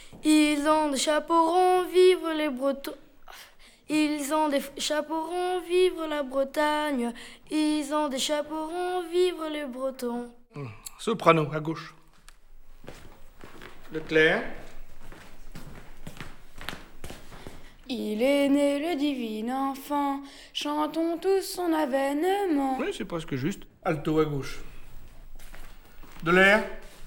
Ils ont des chapeaux ronds, vive les Bretons. Ils ont des chapeaux ronds, vive la Bretagne. Ils ont des chapeaux ronds, vive les Bretons. Soprano, à gauche. Leclerc. Il est né le divin enfant, chantons tous son avènement. Oui, c'est presque juste. Alto, à gauche. De l'air.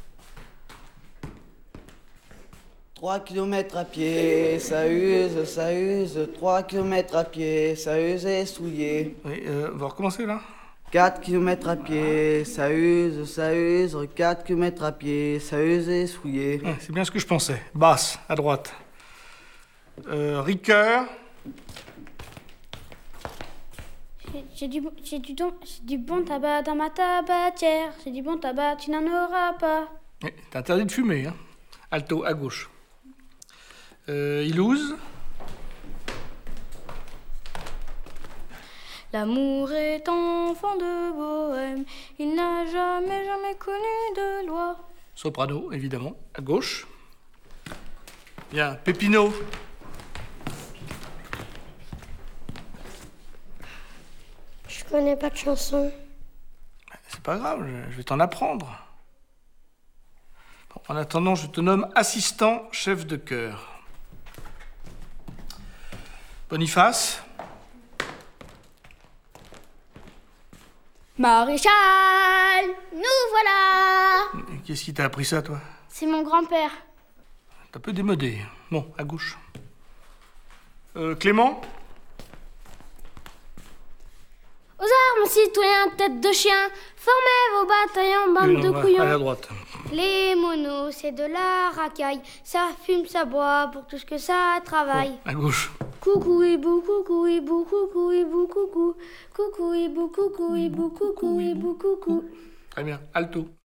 3 kilomètres à pied, ça use, 3 kilomètres à pied, ça use et souillé. Oui, on va recommencer là. 4 kilomètres à pied, ça use, 4 kilomètres à pied, ça use et souillé. C'est bien ce que je pensais. Basse, à droite. Ricoeur. J'ai du bon tabac dans ma tabatière. J'ai du bon tabac, tu n'en auras pas. Oui, t'es interdit de fumer, hein. Alto, à gauche. Ilouz. L'amour est enfant de bohème. Il n'a jamais connu de loi. Soprano, évidemment, à gauche. Bien, Pépino. Je connais pas de chanson. C'est pas grave, je vais t'en apprendre. Bon, en attendant, je te nomme assistant chef de chœur. Boniface. Maréchal, nous voilà. Qu'est-ce qui t'a appris ça, toi? C'est mon grand-père. T'es un peu démodé. Bon, à gauche. Clément. Aux armes, citoyens, tête de chien, formez vos bataillons, bande de couillons. Allez à droite. Les monos, c'est de la racaille. Ça fume, ça boit, pour tout ce que ça travaille. À gauche. Coucou hibou, coucou hibou, coucou hibou, coucou. Coucou hibou, coucou hibou, coucou hibou, coucou. Très bien. Alto.